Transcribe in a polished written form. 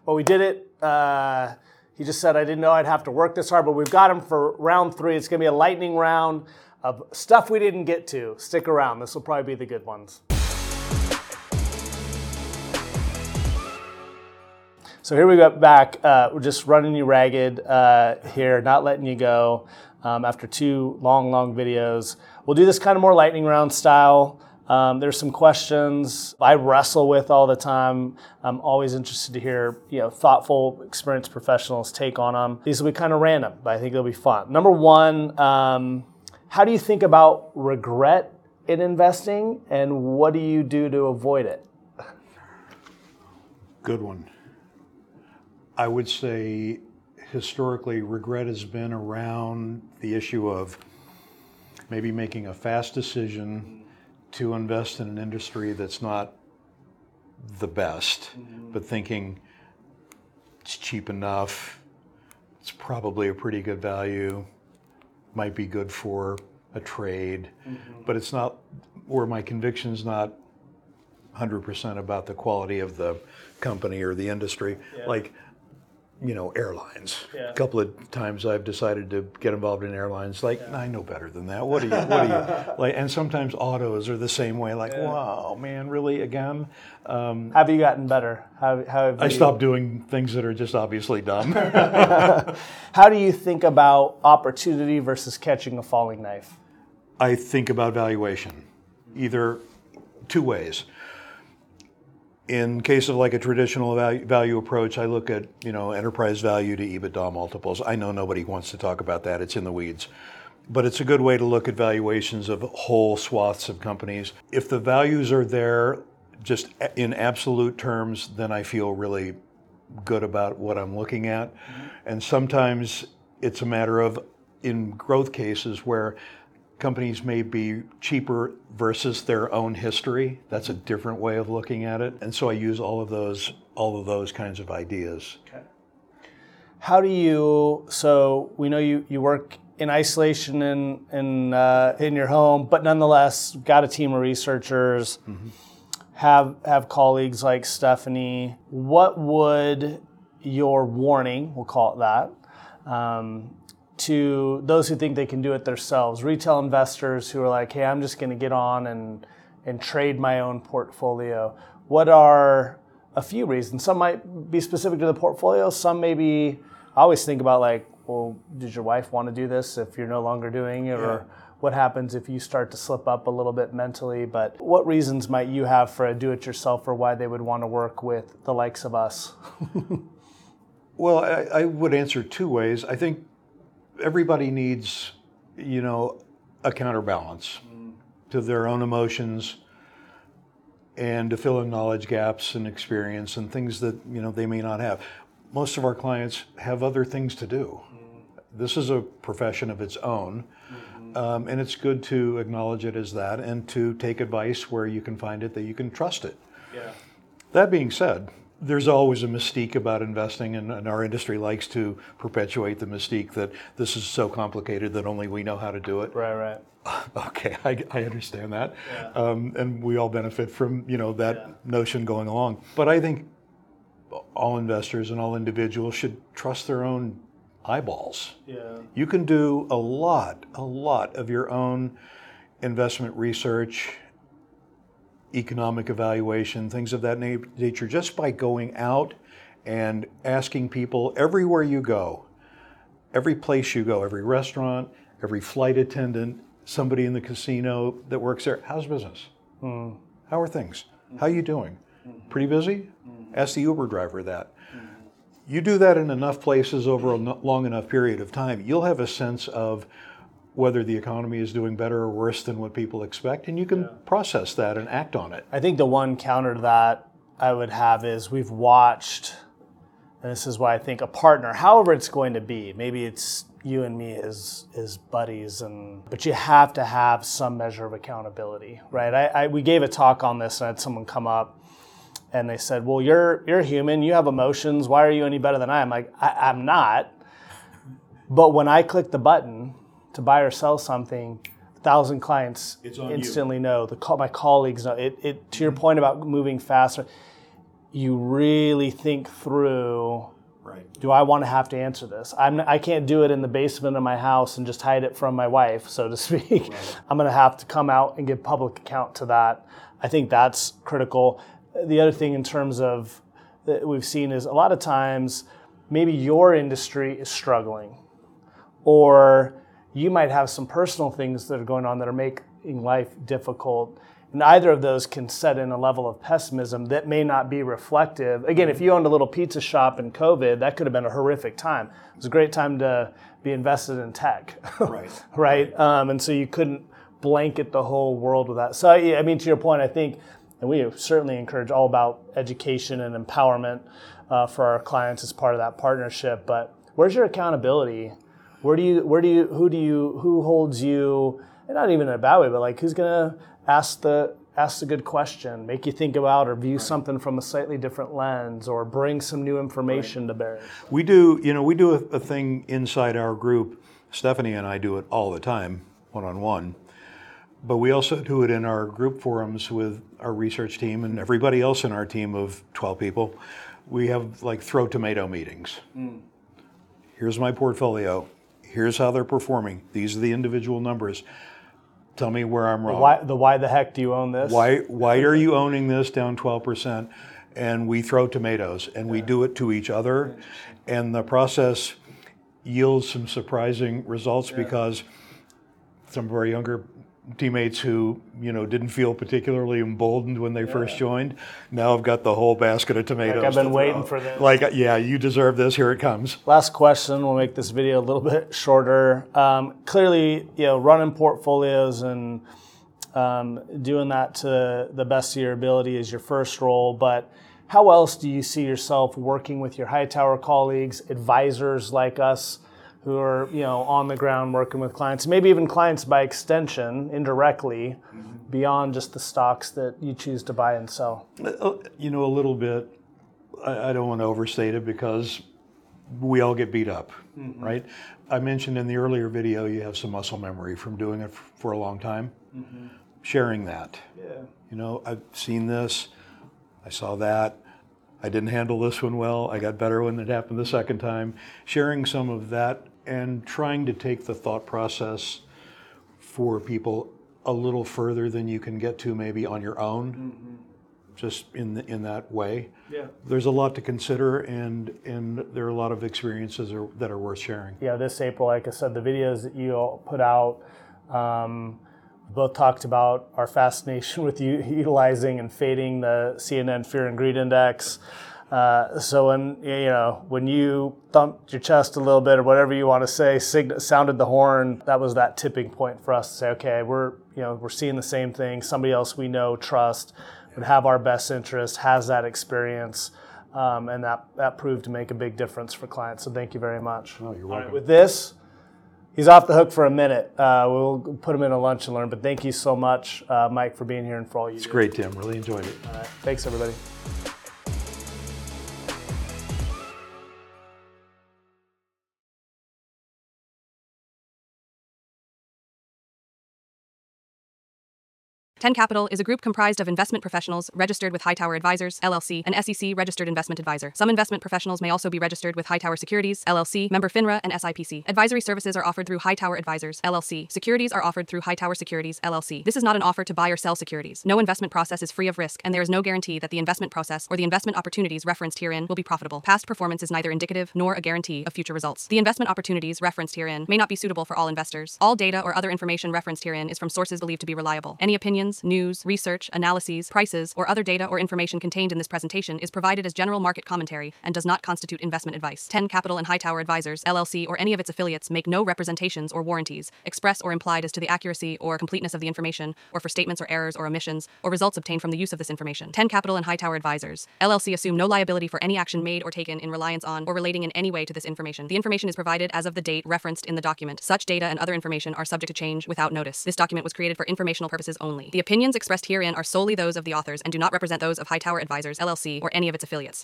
But we did it. He just said, I didn't know I'd have to work this hard, but we've got him for round 3. It's going to be a lightning round of stuff we didn't get to. Stick around. This will probably be the good ones. So here we go back. We're just running you ragged here, not letting you go after 2 long videos. We'll do this kind of more lightning round style. There's some questions I wrestle with all the time. I'm always interested to hear, thoughtful, experienced professionals' take on them. These will be kind of random, but I think they'll be fun. Number 1, how do you think about regret in investing, and what do you do to avoid it? Good one. I would say historically, regret has been around the issue of maybe making a fast decision to invest in an industry that's not the best, but thinking it's cheap enough, it's probably a pretty good value, might be good for a trade, but it's not, or my conviction's not 100% about the quality of the company or the industry. Yeah. Like, airlines. Yeah. A couple of times I've decided to get involved in airlines. I know better than that. What are you like? And sometimes autos are the same way. Wow, man, really again? Have you gotten better? I stopped doing things that are just obviously dumb. How do you think about opportunity versus catching a falling knife? I think about valuation, either 2 ways. In case of a traditional value approach, I look at enterprise value to EBITDA multiples. I know nobody wants to talk about that; it's in the weeds, but it's a good way to look at valuations of whole swaths of companies. If the values are there, just in absolute terms, then I feel really good about what I'm looking at. And sometimes it's a matter of, in growth cases, where companies may be cheaper versus their own history. That's a different way of looking at it. And so I use all of those kinds of ideas. Okay. How do you, so we know you work in isolation in your home, but nonetheless got a team of researchers, have colleagues like Stephanie. What would your warning, we'll call it that, to those who think they can do it themselves, retail investors who are like, hey, I'm just going to get on and trade my own portfolio? What are a few reasons? Some might be specific to the portfolio. Some maybe, I always think about well, did your wife want to do this if you're no longer doing it? Yeah. Or what happens if you start to slip up a little bit mentally? But what reasons might you have for a do-it-yourself, or why they would want to work with the likes of us? Well, I would answer 2 ways. I think everybody needs, a counterbalance to their own emotions and to fill in knowledge gaps and experience and things that, they may not have. Most of our clients have other things to do. This is a profession of its own, and it's good to acknowledge it as that and to take advice where you can find it, that you can trust it. Yeah. That being said, there's always a mystique about investing, and our industry likes to perpetuate the mystique that this is so complicated that only we know how to do it. Right. Okay, I understand that. Yeah. And we all benefit from, that notion going along. But I think all investors and all individuals should trust their own eyeballs. Yeah. You can do a lot of your own investment research, economic evaluation, things of that nature, just by going out and asking people everywhere you go, every place you go, every restaurant, every flight attendant, somebody in the casino that works there, how's business? How are things? How are you doing? Pretty busy? Ask the Uber driver that. You do that in enough places over a long enough period of time, you'll have a sense of whether the economy is doing better or worse than what people expect, and you can process that and act on it. I think the one counter to that I would have is we've watched, and this is why I think a partner, however it's going to be, maybe it's you and me as buddies, but you have to have some measure of accountability, right? We gave a talk on this, and I had someone come up, and they said, well, you're human, you have emotions, why are you any better than I am? Like, I'm not, but when I click the button to buy or sell something, 1,000 clients instantly know. My colleagues know. To your point about moving faster, you really think through, Right. do I want to have to answer this? I can't do it in the basement of my house and just hide it from my wife, so to speak. Right. I'm going to have to come out and give public account to that. I think that's critical. The other thing in terms of that we've seen is a lot of times maybe your industry is struggling, or you might have some personal things that are going on that are making life difficult. And either of those can set in a level of pessimism that may not be reflective. Again, if you owned a little pizza shop in COVID, that could have been a horrific time. It was a great time to be invested in tech. Right. Right? And so you couldn't blanket the whole world with that. So, yeah, I mean, to your point, I think, and we certainly encourage all about education and empowerment for our clients as part of that partnership. But where's your accountability? Who holds you, and not even in a bad way, but like who's gonna ask the good question, make you think about or view something from a slightly different lens, or bring some new information to bear? We do a thing inside our group. Stephanie and I do it all the time, one-on-one. But we also do it in our group forums with our research team and everybody else in our team of 12 people. We have like throw tomato meetings. Here's my portfolio. Here's how they're performing. These are the individual numbers. Tell me where I'm wrong. Why the heck do you own this? Why are you owning this down 12%? And we throw tomatoes, and we do it to each other. And the process yields some surprising results because some of our younger teammates who didn't feel particularly emboldened when they first joined now have got the whole basket of tomatoes. Like I've been waiting for this. Like, yeah, you deserve this. Here it comes. Last question. We'll make this video a little bit shorter. Clearly, running portfolios and doing that to the best of your ability is your first role. But how else do you see yourself working with your Hightower colleagues, advisors like us, who are on the ground working with clients, maybe even clients by extension, indirectly, beyond just the stocks that you choose to buy and sell? A little bit. I don't want to overstate it because we all get beat up, right? I mentioned in the earlier video you have some muscle memory from doing it for a long time. Sharing that. Yeah. I've seen this. I saw that. I didn't handle this one well. I got better when it happened the second time. Sharing some of that and trying to take the thought process for people a little further than you can get to maybe on your own, just in that way. Yeah. There's a lot to consider, and there are a lot of experiences that are worth sharing. Yeah, this April, like I said, the videos that you all put out, both talked about our fascination with utilizing and fading the CNN Fear and Greed Index. So when you thumped your chest a little bit, or whatever you want to say, sounded the horn, that was that tipping point for us to say, okay, we're seeing the same thing. Somebody else we know, trust, would have our best interest, has that experience, and that proved to make a big difference for clients. So thank you very much. Oh, you're welcome. All right, with this, he's off the hook for a minute. We'll put him in a lunch and learn. But thank you so much, Mike, for being here and for all you do. It's great, Tim. Really enjoyed it. All right. Thanks, everybody. Ten Capital is a group comprised of investment professionals registered with Hightower Advisors, LLC, an SEC-registered investment advisor. Some investment professionals may also be registered with Hightower Securities, LLC, member FINRA, and SIPC. Advisory services are offered through Hightower Advisors, LLC. Securities are offered through Hightower Securities, LLC. This is not an offer to buy or sell securities. No investment process is free of risk, and there is no guarantee that the investment process or the investment opportunities referenced herein will be profitable. Past performance is neither indicative nor a guarantee of future results. The investment opportunities referenced herein may not be suitable for all investors. All data or other information referenced herein is from sources believed to be reliable. Any opinions, news, research, analyses, prices, or other data or information contained in this presentation is provided as general market commentary and does not constitute investment advice. Ten Capital and Hightower Advisors, LLC, or any of its affiliates make no representations or warranties, express or implied, as to the accuracy or completeness of the information, or for statements or errors or omissions, or results obtained from the use of this information. Ten Capital and Hightower Advisors, LLC, assume no liability for any action made or taken in reliance on or relating in any way to this information. The information is provided as of the date referenced in the document. Such data and other information are subject to change without notice. This document was created for informational purposes only. The opinions expressed herein are solely those of the authors and do not represent those of Hightower Advisors, LLC, or any of its affiliates.